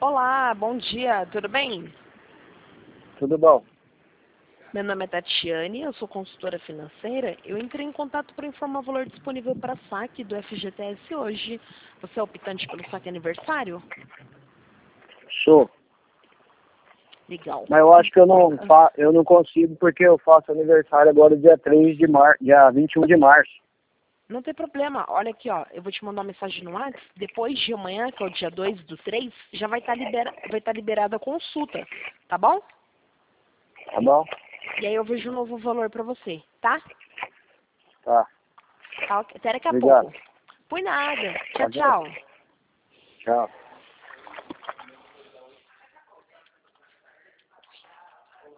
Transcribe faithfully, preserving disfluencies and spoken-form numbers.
Olá, bom dia, tudo bem? Tudo bom? Meu nome é Tatiane, eu sou consultora financeira. Eu entrei em contato para informar o valor disponível para saque do F G T S hoje. Você é optante pelo saque aniversário? Sou. Legal. Mas eu acho que eu não, fa eu não consigo porque eu faço aniversário agora dia três de março, dia vinte e um de março. Não tem problema. Olha aqui, ó. Eu vou te mandar uma mensagem no WhatsApp. Depois de amanhã, que é o dia dois do três, já vai estar libera vai estar liberada a consulta. Tá bom? Tá bom? E aí eu vejo um novo valor para você, tá? Tá. Tá, ok. Até daqui a Obrigado. pouco. Por nada. Tchau, Tá bom. tchau. Tchau.